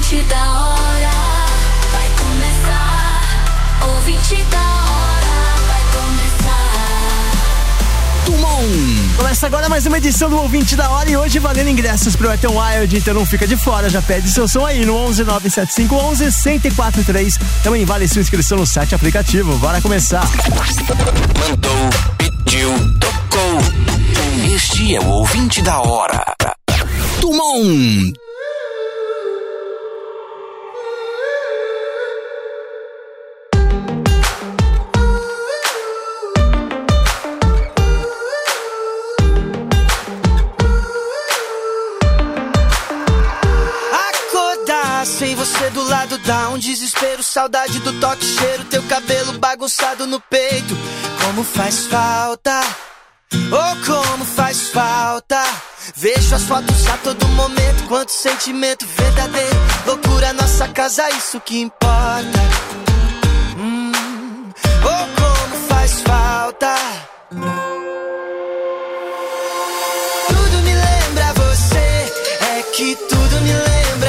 Ouvinte da hora, vai começar. Ouvinte da hora, vai começar. Tumon! Começa agora mais uma edição do Ouvinte da Hora e hoje valendo ingressos pro Wet n Wild, então não fica de fora, já pede seu som aí no 11975111043. Também vale sua inscrição no site aplicativo. Bora começar. Mandou, pediu, tocou. Este é o Ouvinte da Hora. Tumon! Sem você do lado dá um desespero, saudade do toque, cheiro, teu cabelo bagunçado no peito. Como faz falta, oh como faz falta. Vejo as fotos a todo momento, quanto sentimento verdadeiro. Loucura, nossa casa, isso que importa. Oh como faz falta. Tudo me lembra você, é que tudo me lembra.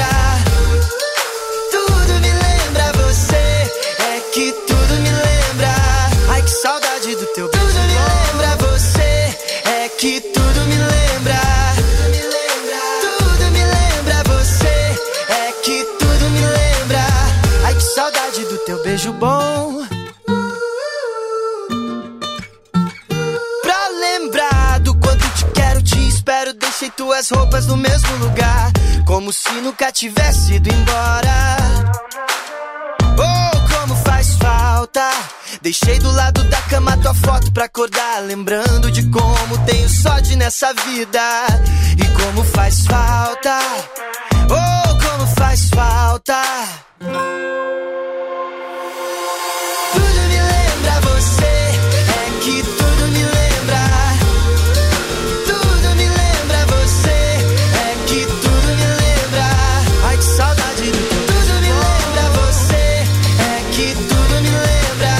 Saudade do teu beijo. Tudo me lembra você, é que tudo me lembra. Tudo me lembra você, é que tudo me lembra. Ai que saudade do teu beijo bom. Pra lembrar do quanto te quero, te espero. Deixei tuas roupas no mesmo lugar, como se nunca tivesse ido embora. Oh, como faz falta. Deixei do lado da cama tua foto pra acordar, lembrando de como tenho sorte nessa vida. E como faz falta, oh, como faz falta. Tudo me lembra você, é que tudo me lembra. Tudo me lembra você, é que tudo me lembra. Ai que saudade do teu. Tudo me lembra você, é que tudo me lembra.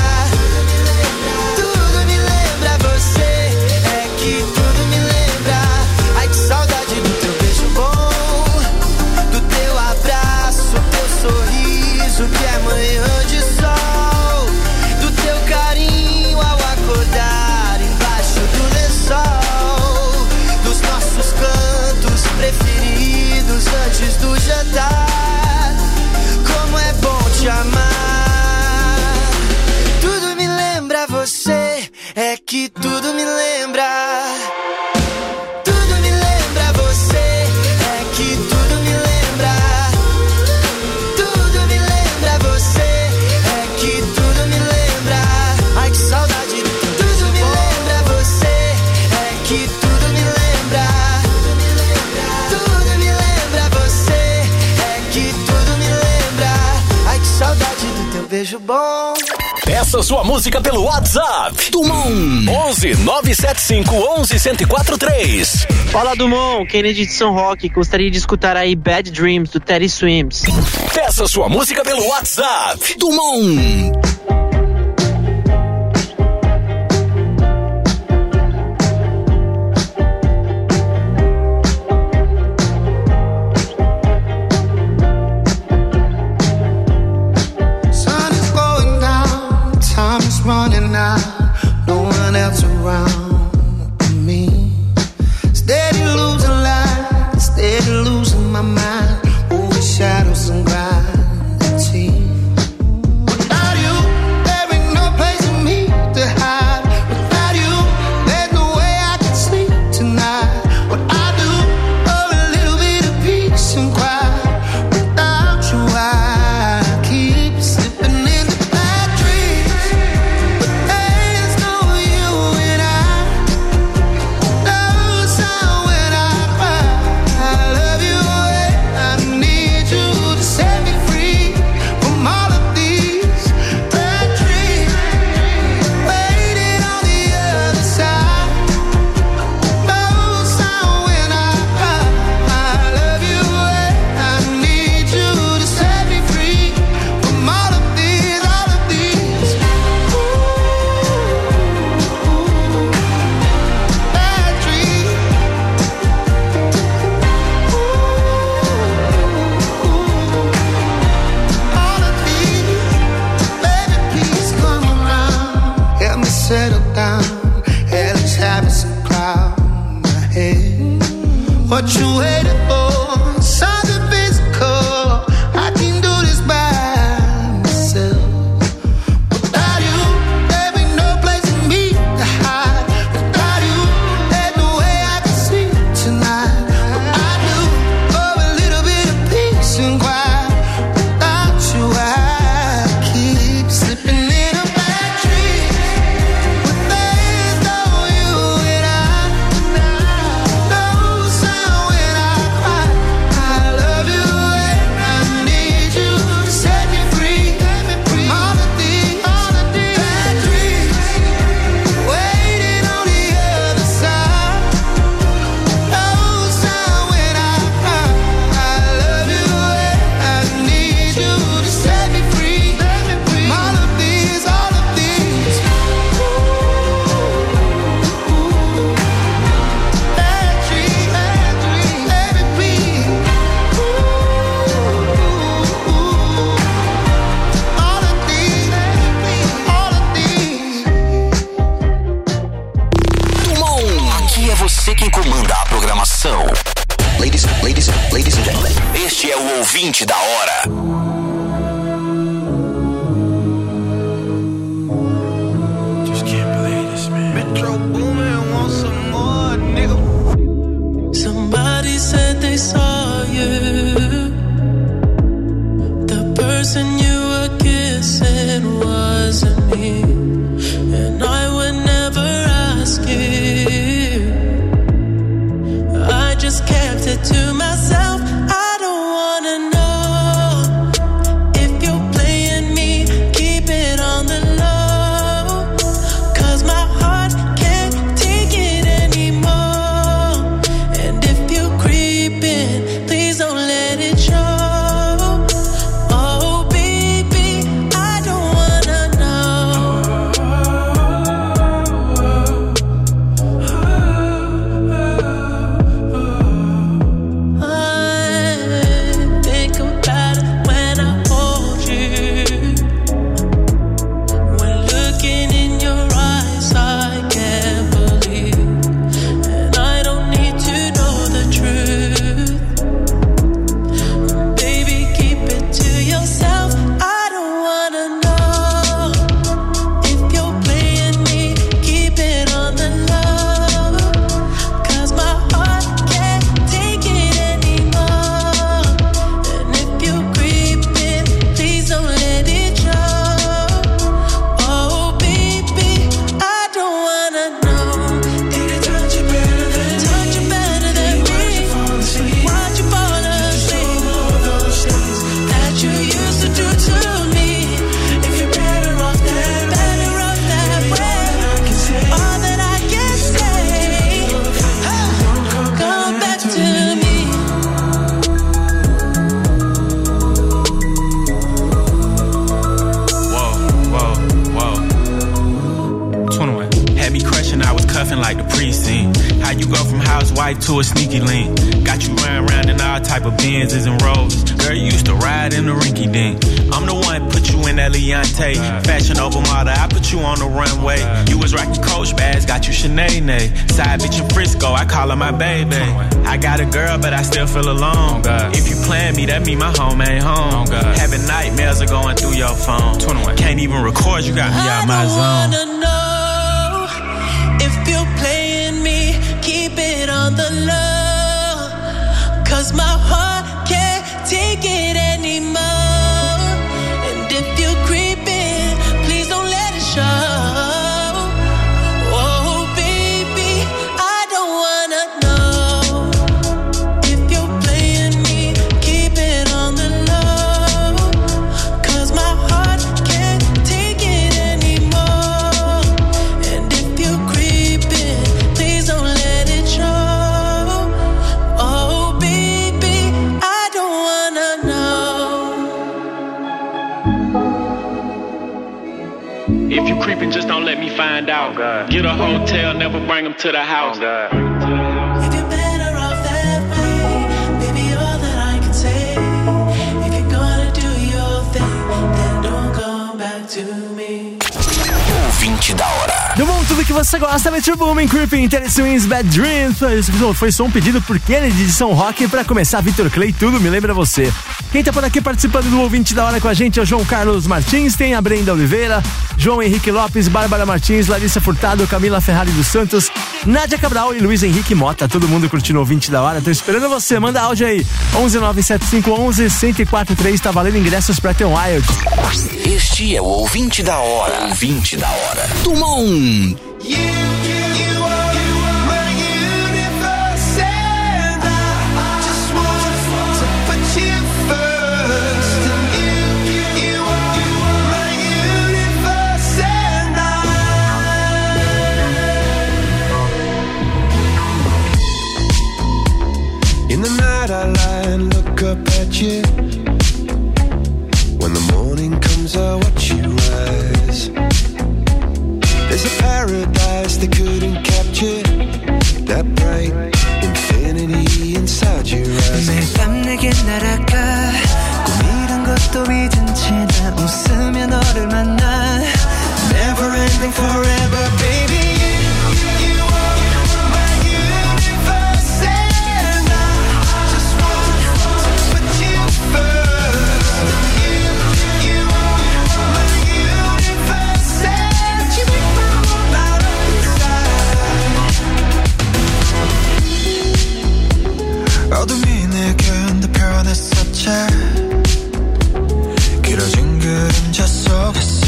Que é manhã de sol, do teu carinho ao acordar embaixo do lençol, dos nossos cantos preferidos antes do jantar. Como é bom te amar. Tudo me lembra você, é que tudo me lembra. Tudo me lembra você, é que tudo me lembra. Beijo bom. Peça sua música pelo WhatsApp. Tumon 11 975 11 1043. Fala Dumont, Kennedy de São Roque. Gostaria de escutar aí Bad Dreams do Teddy Swims. Peça sua música pelo WhatsApp. Tumon. Running out, no one else around me. Steady losing light, steady losing my mind. Over shadows and gravity. Without you, there ain't no place for me to hide. Without you, there's no way I can sleep tonight. What I do, oh, a little bit of peace and quiet. Without you, I keep slipping into bad dreams. There's no you and I. what you waiting for? Something physical. I can do this by myself. Without you, there ain't no place for me to hide. Without you, there's no way I can sleep tonight. But I do for a little bit of peace and quiet. Without you, I keep slipping in a bad dream. But there's no you and I. No sound when I cry. I love you and I need you to set me free. All of these bad dreams waiting on the other side. No sound when I cry. I love you and I need you to set me free. All of these bad dreams every beat. All of these. Tumon, aqui é você quem comanda a programação. Ladies and gentlemen, este é o ouvinte da hora. Just can't believe this, man. Metro Boomin wants some more, nigga. Somebody said they saw you. The person you were kissing wasn't me. And I would never ask you. I just kept it to myself. I don't wanna know if you're playing me. Keep it on the low. 'Cause my heart can't take it anymore. And if you creeping, please don't let it show. Oh baby, I don't wanna know. I think about it when I hold you. When looking in your eyes, I can't believe. And I don't need to know the truth. Baby, keep it to yourself. I don't wanna know if you're playing me. Keep it on the low. 'Cause my heart can't take it anymore. And if you're creeping, please don't let it show. Oh baby, I don't wanna know. Did it touch you better than me? Why'd you fall asleep? Those things that you used to do to me. If you're better off that way. All that I can say, come back to me. Whoa. 21. Had me crushing, I was cuffing like the precinct. How you go from housewife to a sneaky link? Got you running around in all type of Benzes and Rolls. Girl, you used to ride in the rinky dink. I'm the one put you in that Leontay. Fashion over model, I put you on the runway. You was rocking Coach bags, got you Sinead. Side bitch in Frisco, I call her my baby. I got a girl, but I still feel alone. If you plan me, that mean my home ain't home. Having nightmares are going through your phone. 21. Can't even record, you got me out my I zone. wanna know if you're playing me. Keep it on the low. 'Cause my heart can't take it anymore. And if you're creeping, please don't let it show. Oh baby, I don't wanna know if you're playing me. Keep it on the low. 'Cause my heart can't take it anymore. And if you're creeping, please don't let it show. Oh baby, I don't wanna know. If you creeping, just don't let me find out. Get a hotel, never bring them to the house. If you're better off that way, baby, all that I can say. If you're gonna do your thing, then don't come back to me. Ouvinte da hora. Do mundo, tudo que você gosta, Metro Boomin, Creeping, Terry Swings, Bad Dreams. Foi só um pedido por Kennedy de São Roque. Pra começar, Vitor Clay, tudo me lembra você. Quem tá por aqui participando do Ouvinte da Hora com a gente é o João Carlos Martins, tem a Brenda Oliveira, João Henrique Lopes, Bárbara Martins, Larissa Furtado, Camila Ferrari dos Santos, Nádia Cabral e Luiz Henrique Mota. Todo mundo curtindo o Ouvinte da Hora. Tô esperando você, manda áudio aí. 1197511-1043, tá valendo ingressos pra Wet n Wild. Este é o Ouvinte da Hora. Ouvinte da Hora. Dumont. In the night I lie and look up at you. When the morning comes I watch you rise. There's a paradise they couldn't capture. That bright infinity inside your eyes. 매일 밤 내게 날아가 꿈이란 것도 잊은 채 난 웃으며 너를 만나. Never ending forever baby. 어둠이 내게 편했었지 길어진 그림자 속에서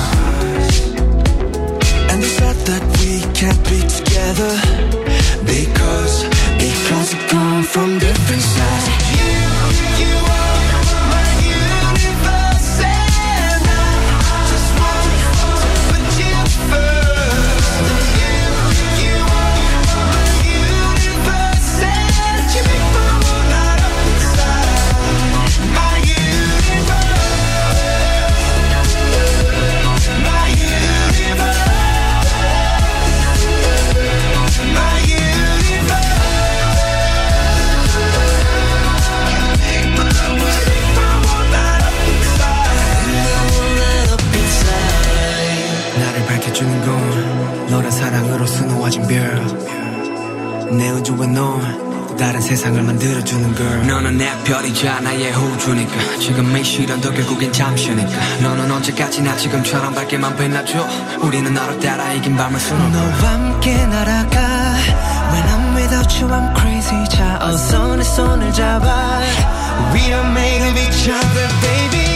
And they said that we can't be together Because we come from different sides. You are my universe and I just want to put you first. You are my universe and you make my world light up inside. My universe, my universe, my universe. 나를 밝혀주는 건 너란 사랑으로 수놓아진 별. 내 우주에 넌 또 다른 세상을 만들어주는 girl. 너는 내 별이자 나의 호주니까 지금의 시련도 결국엔 잠시니까 너는 언제까지나 지금처럼 밝게만 빛나줘. 우리는 너를 따라 이긴 밤을 수놓아. 너와 함께 날아가 When I'm without you I'm crazy. 자 어서 내 손을 잡아. We are made of each other baby.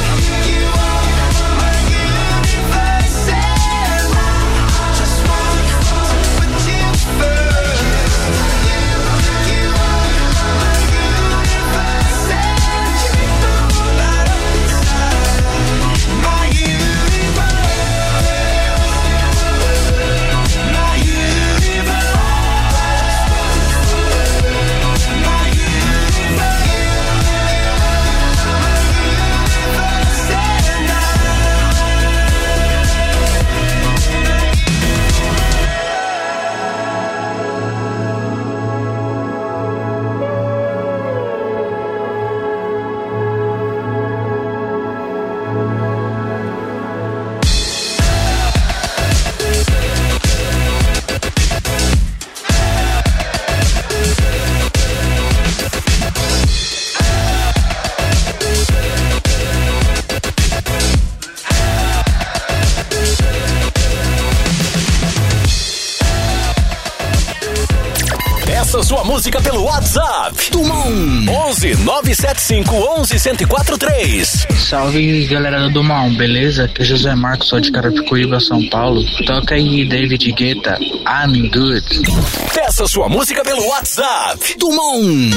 Sua música pelo WhatsApp. Dumont 11 975 11 1043. Salve galera do Dumont, beleza? Aqui é José Marcos, sou de Carapicuíba, São Paulo. Toca aí David Guetta, I'm Good. Peça sua música pelo WhatsApp. Dumont.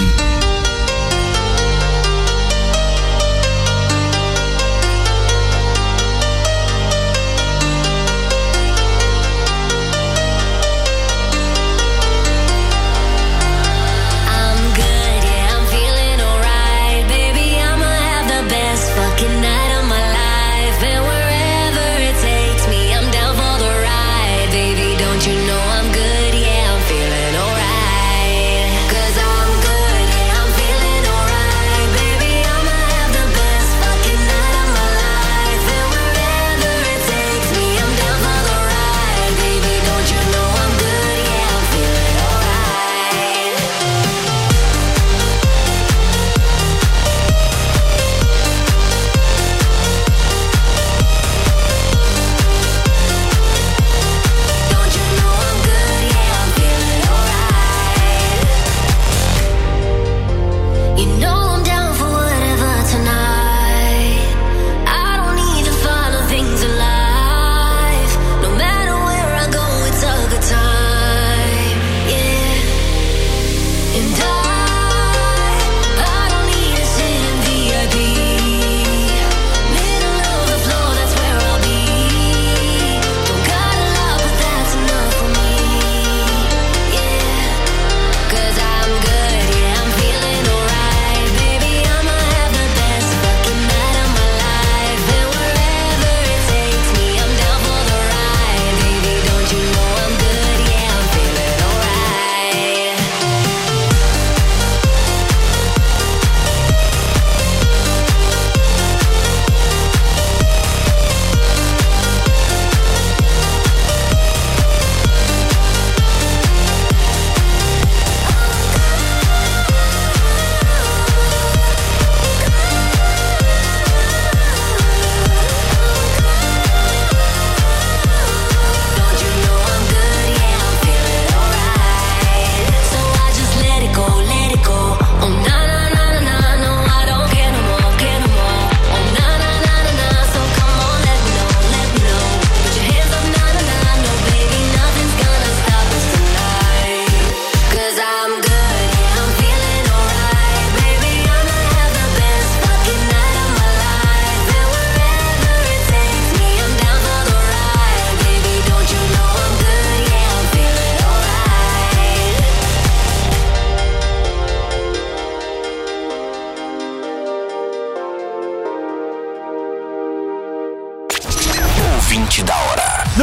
I'm good, yeah, I'm feeling alright. 'Cause I'm good, yeah, I'm feeling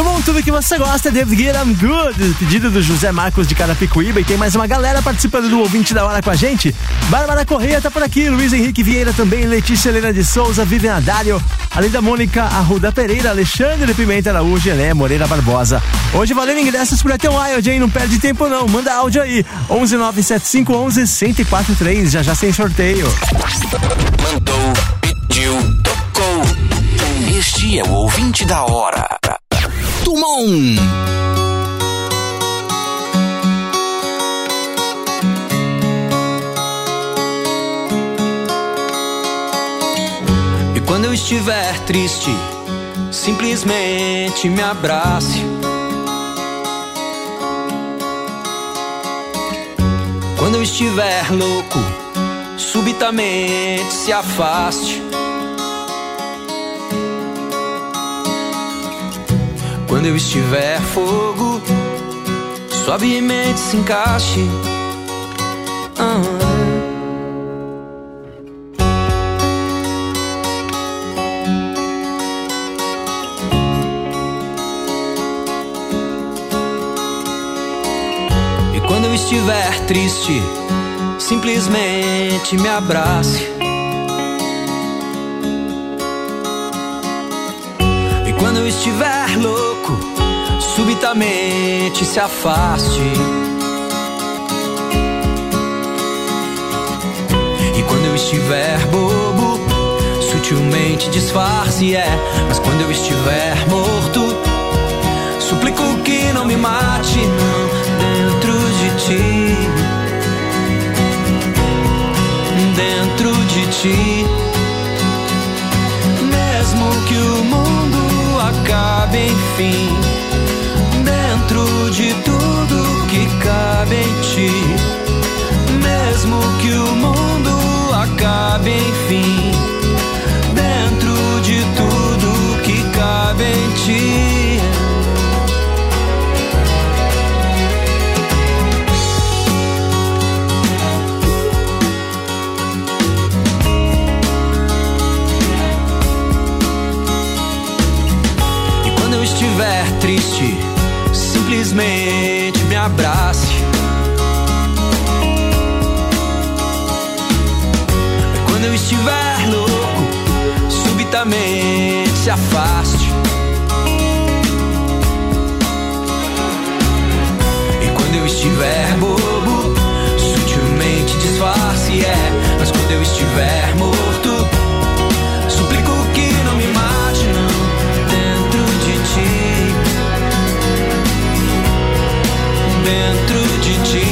Mundo, tudo que você gosta, David Guetta, I'm Good. Pedido do José Marcos de Carapicuíba. E tem mais uma galera participando do Ouvinte da Hora com a gente. Bárbara Correia tá por aqui, Luiz Henrique Vieira também, Letícia Helena de Souza, Vivian Adário, além da Mônica Arruda Pereira, Alexandre Pimenta Araújo, Helé Moreira Barbosa. Hoje valendo ingressos por até um Wild, hein? Não perde tempo não, manda áudio aí. 1197511-1043, já sem sorteio. Mandou, pediu, tocou. Este é o Ouvinte da Hora. Tumon. E quando eu estiver triste, simplesmente me abrace. Quando eu estiver louco, subitamente se afaste. Quando eu estiver fogo, suavemente se encaixe. E quando eu estiver triste, simplesmente me abrace. E quando eu estiver louco, subitamente se afaste. E quando eu estiver bobo, sutilmente disfarce, mas quando eu estiver morto, suplico que não me mate, não, dentro de ti. Dentro de ti. Mesmo que o mundo acabe, enfim, dentro de tudo que cabe em ti. Mesmo que o mundo acabe, enfim, dentro de tudo que cabe em ti. E quando eu estiver triste, simplesmente me abrace. Quando eu estiver louco, subitamente se afaste. E quando eu estiver bobo, sutilmente disfarce, mas quando eu estiver morto, suplico que não me mate, não, dentro de ti. Dentro de ti.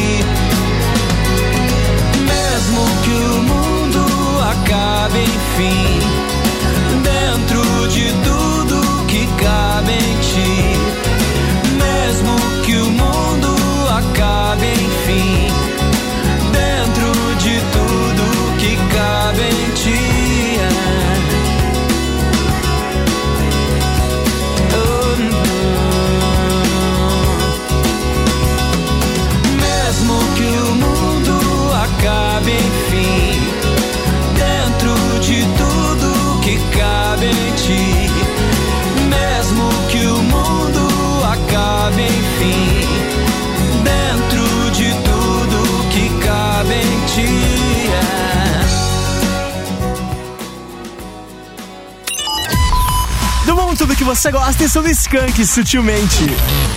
Mesmo que o mundo acabe, enfim, dentro de tudo que cabe em ti. Mesmo que o mundo acabe, enfim, dentro de tudo que cabe em ti. Cabe, enfim, dentro de tudo que cabe em ti. Mesmo que o mundo acabe, enfim, dentro de tudo que cabe em ti. Do mundo, tudo que você gosta, e sobre Skank, sutilmente.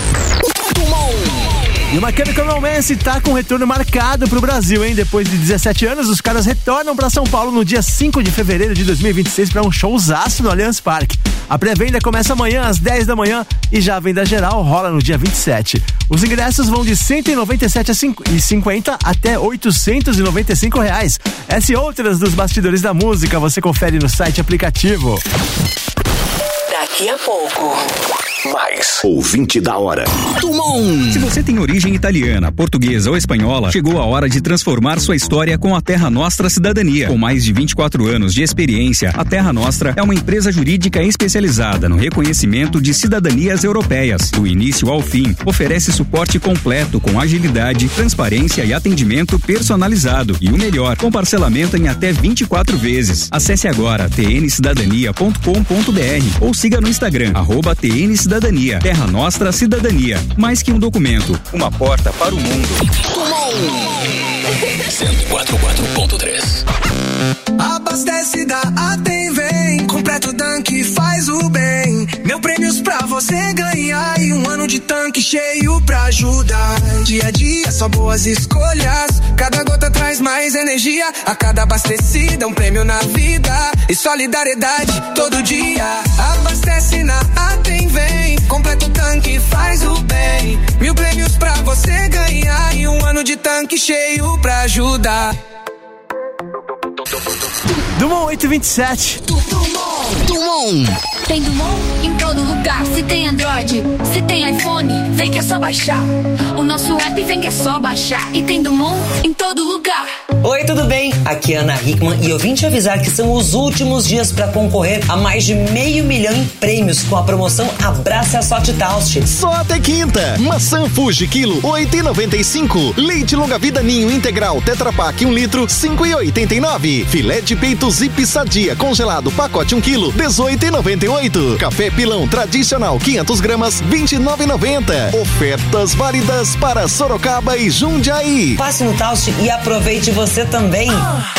E o My Chemical Romance tá com retorno marcado pro Brasil, hein? Depois de 17 anos, os caras retornam pra São Paulo no dia 5 de fevereiro de 2026 pra um showzaço no Allianz Parque. A pré-venda começa amanhã às 10 da manhã e já a venda geral rola no dia 27. Os ingressos vão de R$ 197,50 até R$ 895. Essa e outras dos bastidores da música você confere no site e aplicativo. Daqui a pouco, mais Ouvinte da Hora. Tumon! Se você tem origem italiana, portuguesa ou espanhola, chegou a hora de transformar sua história com a Terra Nostra Cidadania. Com mais de 24 anos de experiência, a Terra Nostra é uma empresa jurídica especializada no reconhecimento de cidadanias europeias. Do início ao fim, oferece suporte completo com agilidade, transparência e atendimento personalizado. E o melhor, com parcelamento em até 24 vezes. Acesse agora tncidadania.com.br ou siga no Instagram, @TN Cidadania. Terra Nostra Cidadania. Mais que um documento, uma porta para o mundo. 104.3. Abastece da Atem, vem. Completa o tanque, faz o bem. Mil prêmios pra você ganhar e um ano de tanque cheio pra ajudar. Dia a dia, só boas escolhas. Cada gota traz mais energia. A cada abastecida, um prêmio na vida. E solidariedade todo dia. Abastece na Atem, vem. Completa o tanque, faz o bem. Mil prêmios pra você ganhar e um ano de tanque cheio pra ajudar. Dumont 827. Dumont. Tem Dumont em todo lugar. Se tem Android, se tem iPhone, vem que é só baixar. O nosso app vem que é só baixar. E tem Dumont em todo lugar. Oi, tudo bem? Aqui é Ana Hickman e eu vim te avisar que são os últimos dias para concorrer a mais de $500 mil em prêmios com a promoção Abraça a Sorte Taust. Só até quinta. Maçã Fuji quilo 8,95. Leite longa vida ninho integral Tetra Pak 1 litro 5,89. Filé de peito Zip Sadia congelado pacote 1 quilo 18,98. Café Pilão tradicional 500 gramas 29,90. Ofertas válidas para Sorocaba e Jundiaí. Passe no Taust e aproveite você também.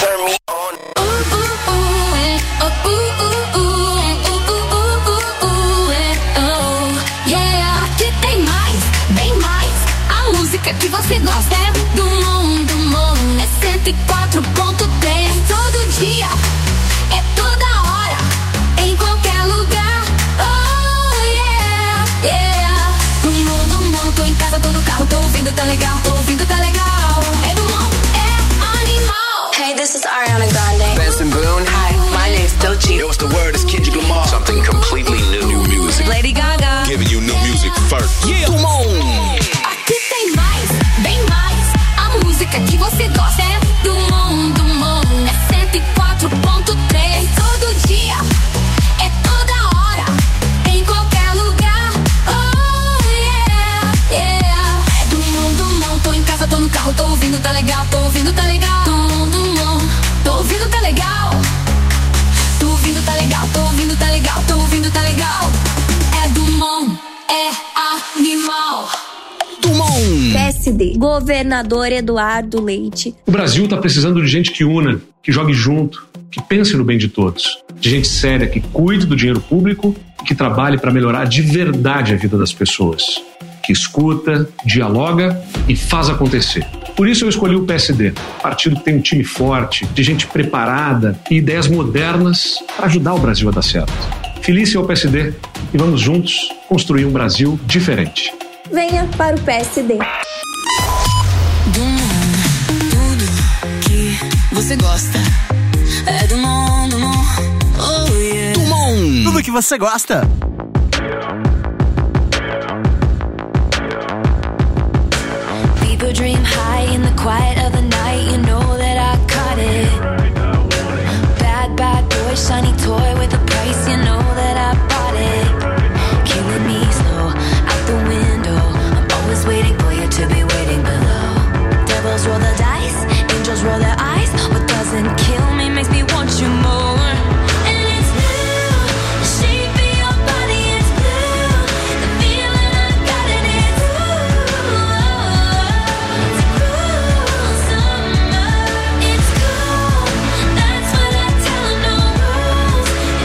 Aqui tem mais, bem mais. A música que você gosta é Dumont, Dumont. É 104.3. Todo dia, é toda hora, em qualquer lugar. Oh yeah, yeah. Dumont, Dumont. Tô em casa, tô no carro, tô ouvindo, tá legal, tô ouvindo, tá legal. É Dumont, é animal. Hey, this is Ariana Grande. Benson Boone. Hi, my name's Doechii. Yo, what's the word? It's Kendrick Lamar. Something completely new. New music. Lady Gaga. Giving you new music first. Yeah. Dumont. Aqui tem mais, bem mais. A música que você gosta é Dumont, Dumont. É 104.3. Todo dia, é toda hora, em qualquer lugar. Oh yeah, yeah. É Dumont, Dumont. Tô em casa, tô no carro, tô ouvindo, tá legal, tô ouvindo, tá legal. Dumont, Dumont. Tô ouvindo, tá legal. Tô ouvindo, tá legal, tô ouvindo, tá legal, tô ouvindo, tá legal. É Dumont, é animal. Dumont. PSD, governador Eduardo Leite. O Brasil está precisando de gente que una, que jogue junto, que pense no bem de todos. De gente séria, que cuide do dinheiro público e que trabalhe para melhorar de verdade a vida das pessoas. Que escuta, dialoga e faz acontecer. Por isso eu escolhi o PSD, partido que tem um time forte, de gente preparada e ideias modernas para ajudar o Brasil a dar certo. Felice ao PSD e vamos juntos construir um Brasil diferente. Venha para o PSD. Tudo que você gosta é Dumont, Dumont. Oh yeah. Dumont. Tudo que você gosta. People dream high in the quiet of the night. You know that I caught it. Bad, bad boy, shiny toy with a price. You know that I bought it. Killing me slow, out the window. I'm always waiting for you to be waiting below. Devils roll the dice, angels roll their eyes. What doesn't kill me makes me want you more. And it's blue, the shape of your body is blue. The feeling I got in it, it's cruel summer. It's cool, that's what I tell 'em, no rules.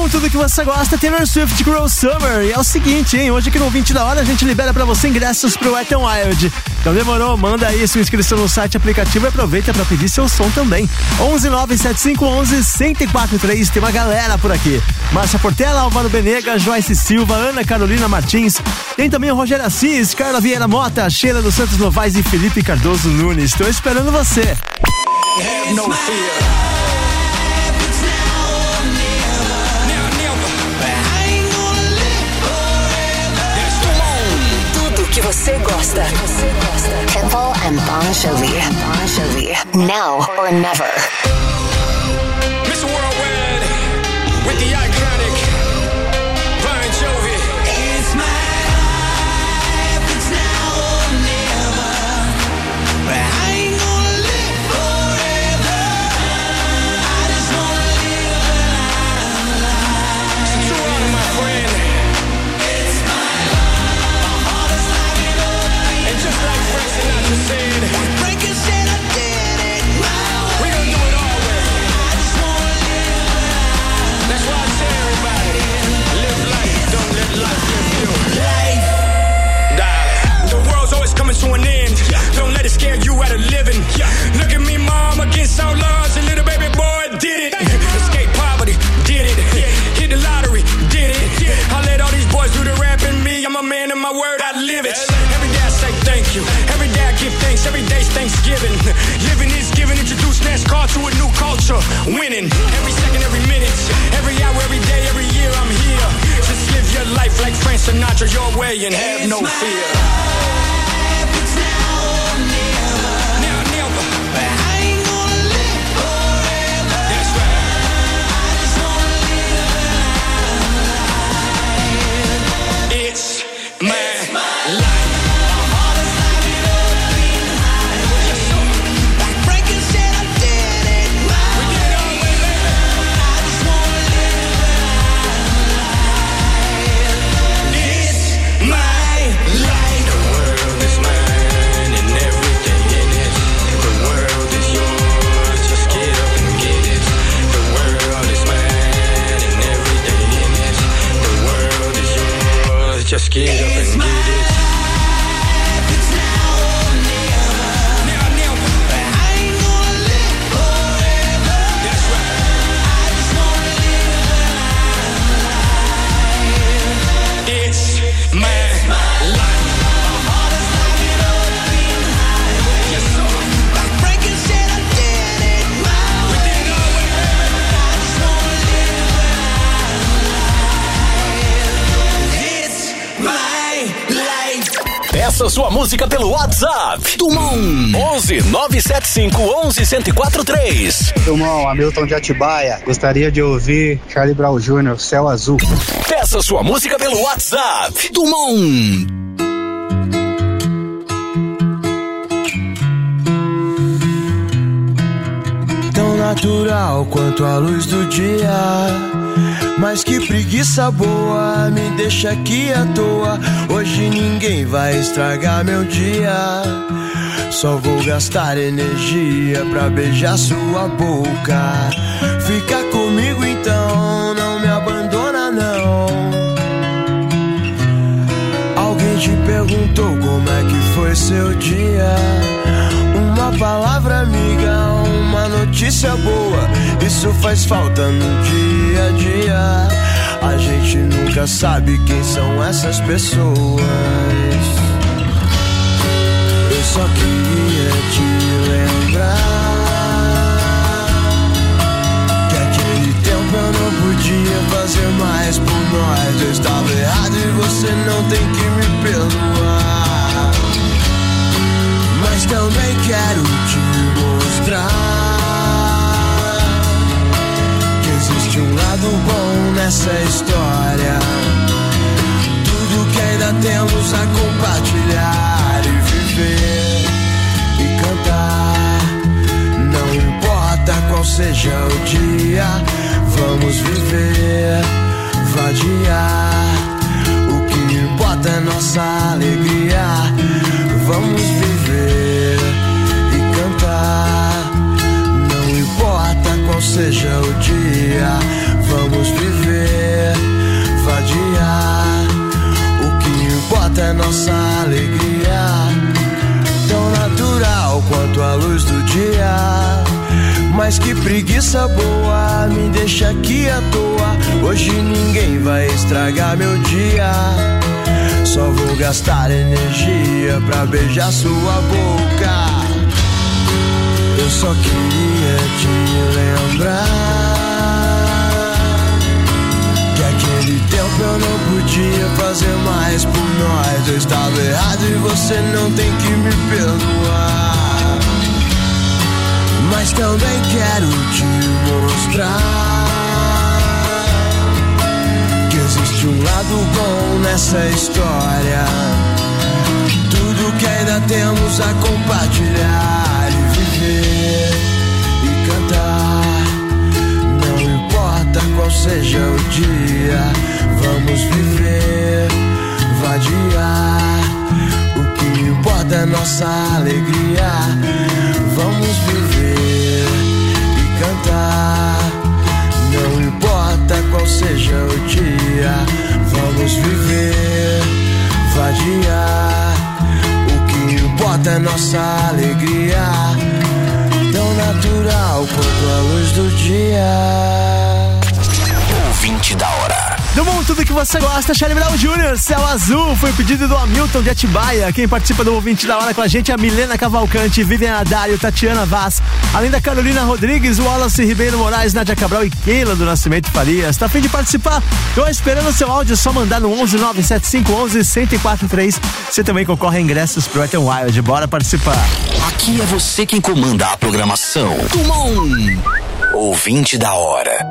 com tudo que você gosta, Taylor Swift, Cruel Summer. E é o seguinte, hein? Hoje aqui no 20 da hora a gente libera pra você ingressos pro Wet n Wild. Então demorou, manda aí sua inscrição no site aplicativo e aproveita pra pedir seu som também. 11975111043, tem uma galera por aqui. Márcia Portela, Álvaro Benega, Joyce Silva, Ana Carolina Martins. Tem também o Rogério Assis, Carla Vieira Mota, Sheila dos Santos Novaes e Felipe Cardoso Nunes. Estou esperando você. Have no fear. Que você gosta. Temple and Bon Jovi. Now or never. Mr. Worldwide with the iconic Bon Jovi. It's my life, it's now or never. But I ain't gonna live forever. I just wanna live a life. So true honor, my friend. It's my life. My heart is like an open. And just like Frank Sinatra said, Frank said I did it my way. We gonna do it our way. I just wanna live a life. That's why I tell everybody, live life, don't let life live you. Life. Darling, the world's always coming to an end. Don't let it scare you out of living. Look at me, mom, against all odds. A little baby boy did it. Escape poverty, did it. Hit the lottery, did it. I let all these boys do the rap and me. I'm a man of my word, I live it. Every day I say thank you. Every day I give thanks. Every day's Thanksgiving. Living is giving. Introduce NASCAR to a new culture. Winning. Every second, every minute. Every hour, every day, every year I'm here. Just live your life like Frank Sinatra your way and have no fear. Just get up and get it. Peça sua música pelo WhatsApp. Dumont 11 975 11 1043. Dumont, Hamilton de Atibaia. Gostaria de ouvir Charlie Brown Jr., Céu Azul. Peça sua música pelo WhatsApp. Dumont. Tão natural quanto a luz do dia. Mas que preguiça boa, me deixa aqui à toa. Hoje ninguém vai estragar meu dia. Só vou gastar energia pra beijar sua boca. Fica comigo então, não me abandona não. Alguém te perguntou como é que foi seu dia? Uma palavra amiga, uma notícia boa. Isso faz falta no dia a dia. A gente nunca sabe quem são essas pessoas. Eu só queria te lembrar que aquele tempo eu não podia fazer mais por nós. Eu estava errado e você não tem que me perdoar. Mas também quero te mostrar que existe um lado bom nessa história. Tudo que ainda temos a compartilhar e viver e cantar. Não importa qual seja o dia, vamos viver, vadiar. O que importa é nossa alegria. Vamos viver e cantar. Não importa qual seja o dia, vamos viver Mas que preguiça boa, me deixa aqui à toa. Hoje ninguém vai estragar meu dia. Só vou gastar energia pra beijar sua boca. Eu só queria te lembrar que aquele tempo eu não podia fazer mais por nós. Eu estava errado e você não tem que me perdoar. Mas também quero te mostrar que existe um lado bom nessa história. Tudo que ainda temos a compartilhar e viver e cantar. Não importa qual seja o dia, vamos viver, vadiar. O que importa é nossa alegria. Vamos viver e cantar. Não importa qual seja o dia, vamos viver, vadiar. O que importa é nossa alegria, tão natural quanto a luz do dia. Ouvinte da hora. Do mundo, tudo que você gosta, Charlie Brown Jr., Céu Azul, foi o pedido do Hamilton de Atibaia. Quem participa do Ouvinte da Hora com a gente é a Milena Cavalcante, Vivian Adário, Tatiana Vaz, além da Carolina Rodrigues, Wallace Ribeiro Moraes, Nádia Cabral e Keila do Nascimento Farias. Tá a fim de participar? Tô esperando o seu áudio, só mandar no 11 97511 1043. Você também concorre a ingressos pro Wet n Wild. Bora participar. Aqui é você quem comanda a programação. Come on! Ouvinte da Hora.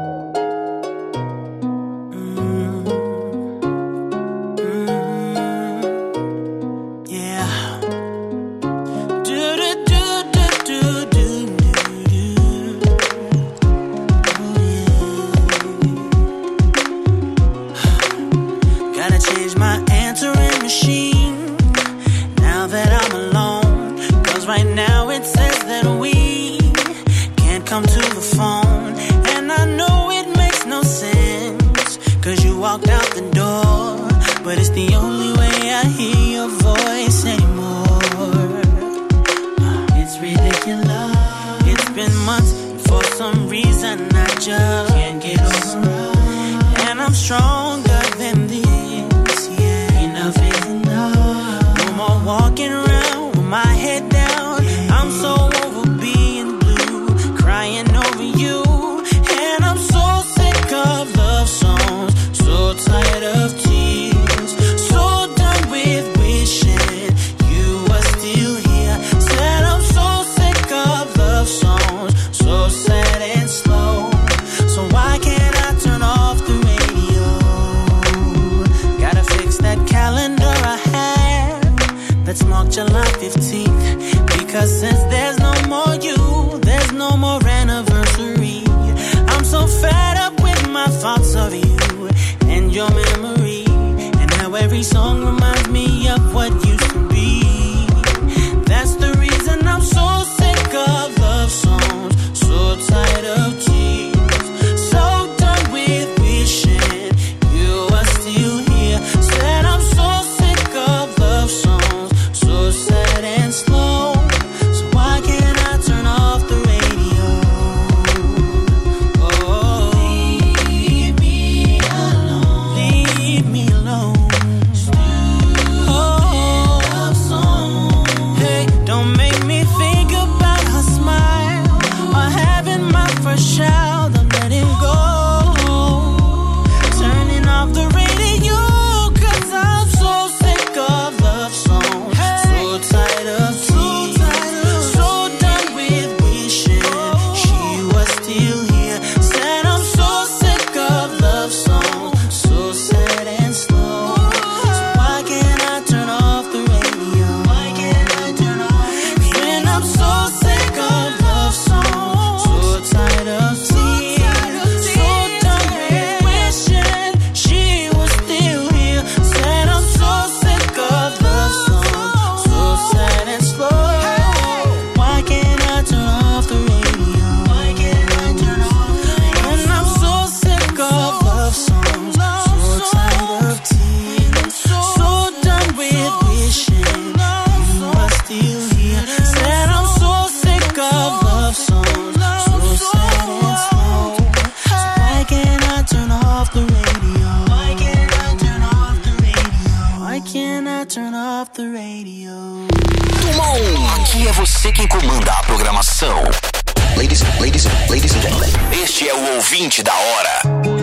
off the radio. Dumont, aqui é você quem comanda a programação. Ladies and gentlemen, este é o ouvinte da hora.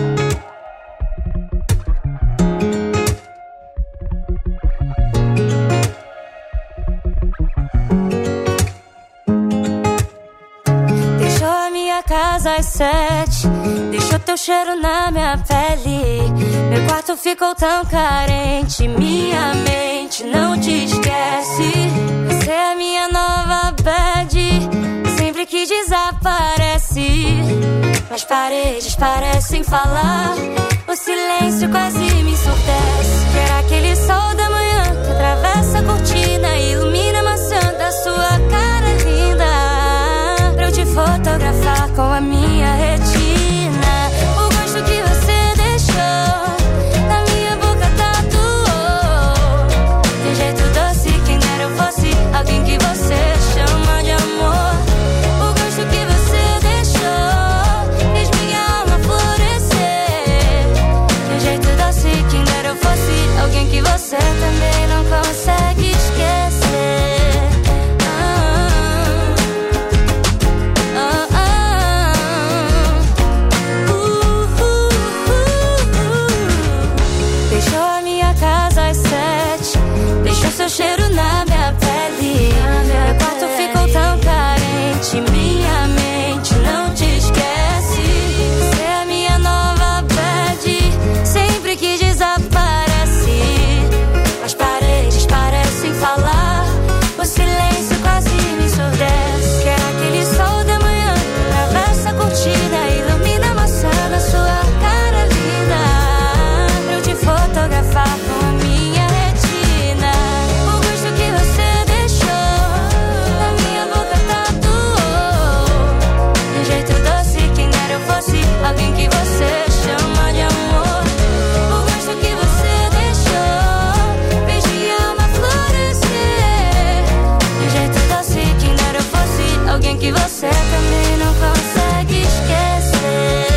Deixou a minha casa às 7, deixou teu cheiro na minha pele. Meu quarto ficou tão carente, minha mente não te esquece. Você é a minha nova bad, sempre que desaparece. As paredes parecem falar, o silêncio quase me ensurdece. Quero aquele sol da manhã que atravessa a cortina e ilumina a maçã da sua cara linda, pra eu te fotografar com a minha retina. O gosto que você deixou na minha boca tatuou. De um jeito doce, quem dera eu fosse alguém que você chama de amor. O gosto que você deixou fez minha alma florescer. De um jeito doce, quem dera eu fosse alguém que você também não consegue esquecer. Deixou a minha casa às 7, deixou seu cheiro na minha pele. Meu quarto ficou tão carente, minha mente não te esquece. Você é a minha nova bad, sempre que desaparece. As paredes parecem falar, o silêncio quase me ensurdece. Quero aquele sol da manhã que atravessa a cortina e ilumina a maçã da sua cara linda, pra eu te fotografar com a minha retina. O gosto que você deixou na minha boca tatuou. De um jeito doce, quem dera eu fosse alguém que você chama de amor. O gosto que você deixou fez minha alma florescer. De um jeito doce, quem dera eu fosse alguém que você também não consegue esquecer.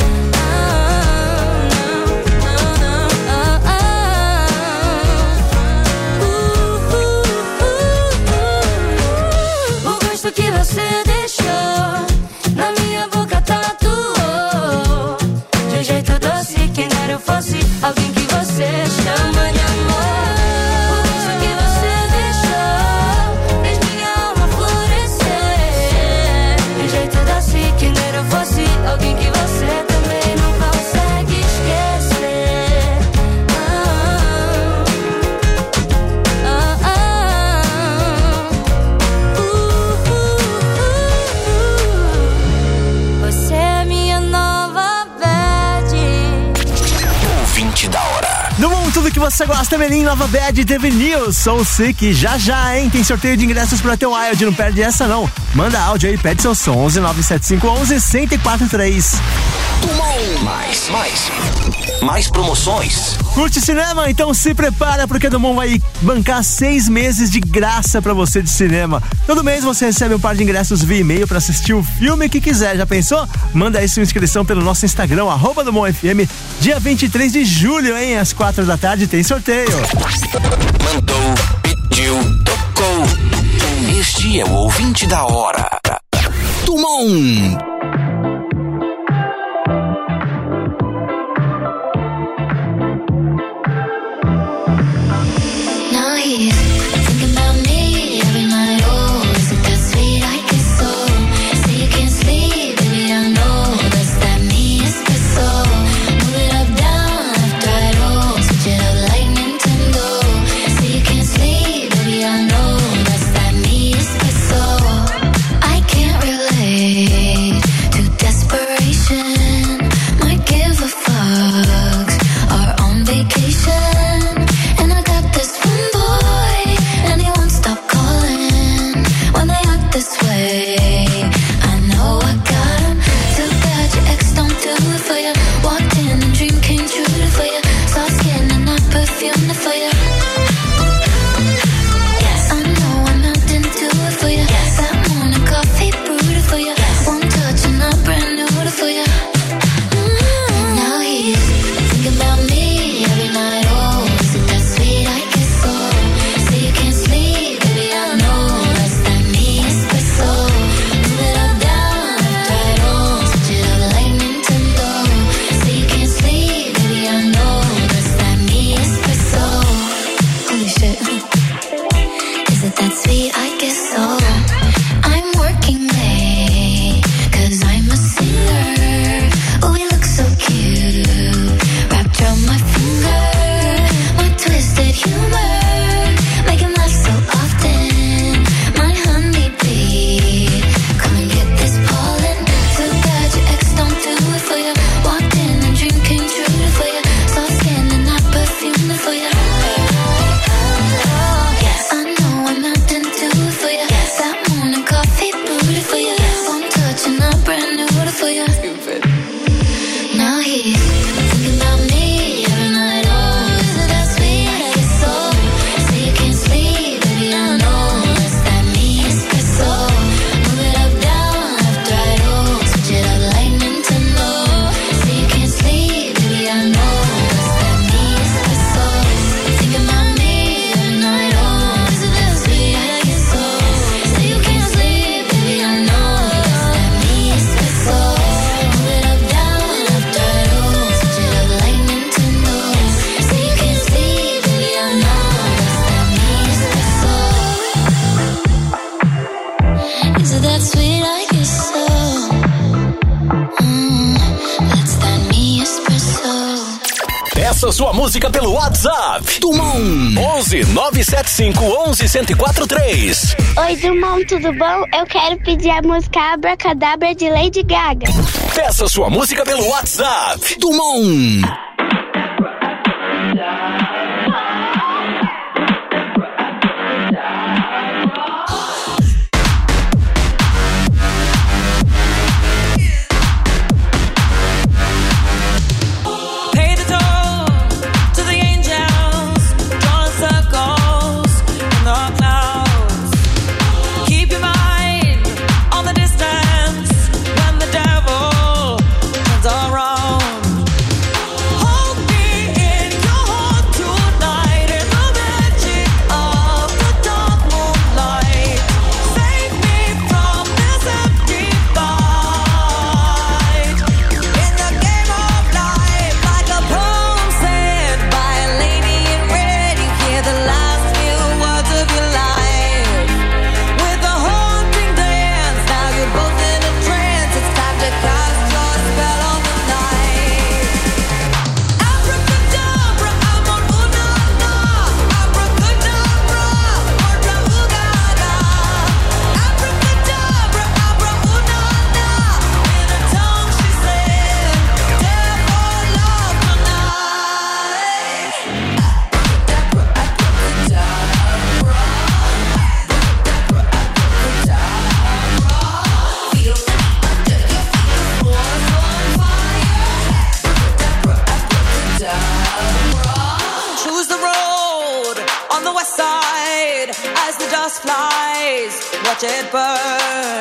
O gosto que você deixou na minha boca tatuou. De um jeito doce, quem dera eu fosse alguém que você chama de amor. O gosto que você deixou fez minha alma florescer. De um jeito doce, quem dera eu fosse alguém que você também não consegue esquecer. Você é minha nova bad. Ouvinte da hora. No mundo, tudo que você gosta, Melim, Nova Bad, TV News, Soul Sick, já, hein? Tem sorteio de ingressos pra teu Wild, não perde essa não. Manda áudio aí, pede seu som, 11 975 11 1043. Mais promoções. Curte cinema? Então se prepara, porque a Dumont vai bancar 6 meses de graça pra você de cinema. Todo mês você recebe um par de ingressos via e-mail pra assistir o filme que quiser. Já pensou? Manda aí sua inscrição pelo nosso Instagram, @DumontFM. Dia 23 de julho, hein? Às 4 da tarde tem sorteio. Mandou, pediu, tocou. Este é o ouvinte da hora. Dumont. Now he's thinking about me every night. Oh, is it that sweet? I guess so. Say you can't sleep, baby, I know that's that me espresso. Move it up, down, left, right, oh, switch it up like Nintendo. Say you can't sleep, baby, I know that's that me espresso. I can't relate. got sweet like you so. Peça sua música pelo WhatsApp. Dumont 11 975 11 1043. Oi, Dumont, tudo bom? Eu quero pedir a música Abracadabra de Lady Gaga. Peça sua música pelo WhatsApp. Dumont. Watch it burn.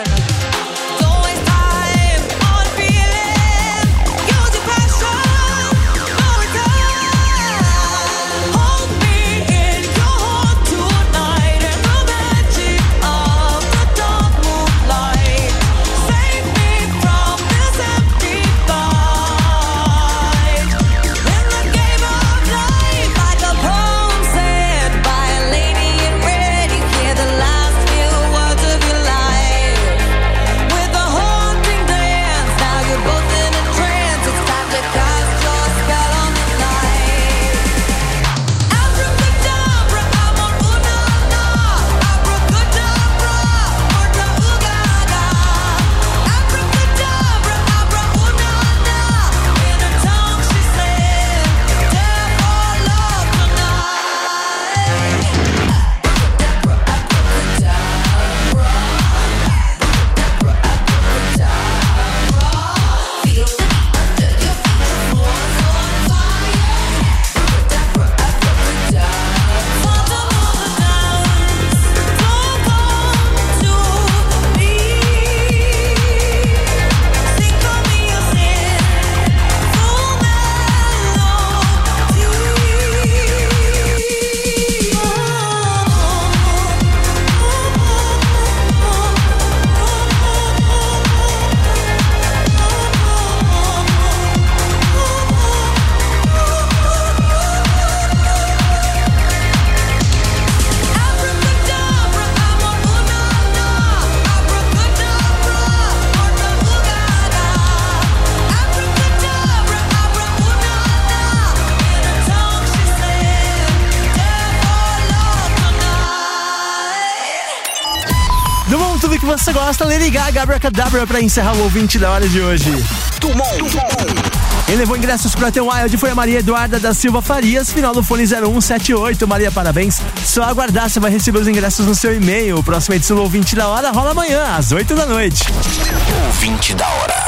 Tudo que você gosta, Lady Gaga, Abracadabra, pra encerrar o ouvinte da hora de hoje. Quem levou ingressos pra ter um Wild foi a Maria Eduarda da Silva Farias, final do fone 0178. Maria, parabéns. Só aguardar, você vai receber os ingressos no seu e-mail. Próxima edição do Ouvinte da Hora rola amanhã, às 8 da noite. Ouvinte da Hora.